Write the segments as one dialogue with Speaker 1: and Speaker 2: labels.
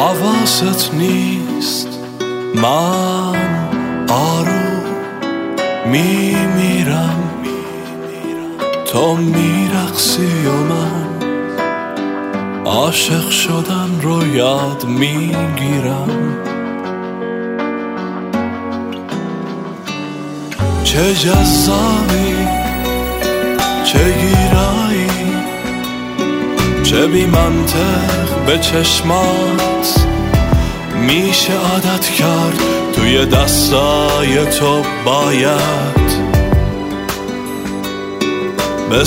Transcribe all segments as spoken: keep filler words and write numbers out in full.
Speaker 1: حواست نیست من آروم میمیرم، تو میرقصی و من عاشق شدن رو یاد میگیرم. چه جذابی، چه گیرایی، چه بی منطق به چشمات میشه عادت کرد. توی دستای تو باید به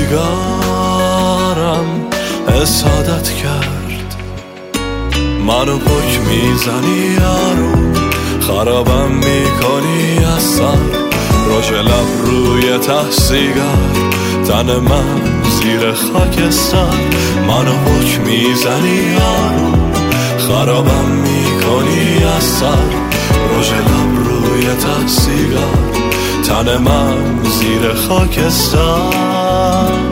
Speaker 1: سیگارم حسادت کرد. منو پک میزنی یارو، خرابم میکنی از سر. روش لب روی ته سیگار، تن من زیر خاکستر. منو پک میزنی یارو، خرابم میکنی از سر. روش لب روی ته سیگار، تن من زیر خاکستر.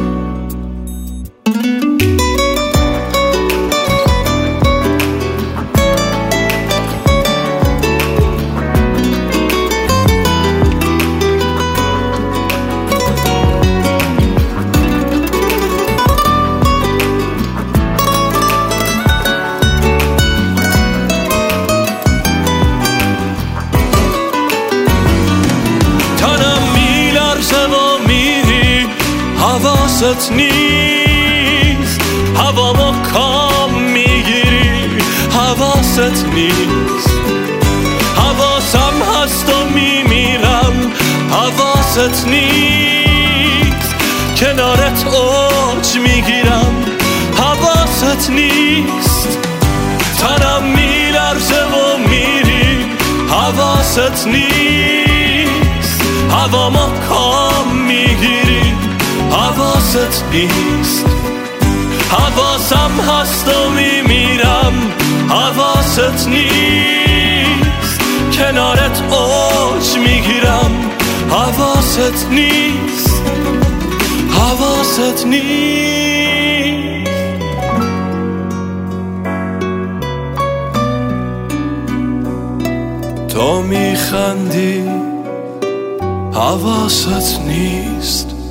Speaker 1: حواست نیست هوامو کام میگیری، حواست نیست حواسم هست و میمیرم. حواست نیست کنارت اوج میگیرم، حواست نیست تنم میلرزه و میری. حواست نیست هوامو کام میگیری، حواست نیست حواسم هست و میمیرم. حواست نیست کنارت اوج میگیرم، حواست نیست حواست نیست. تو میخندی، حواست نیست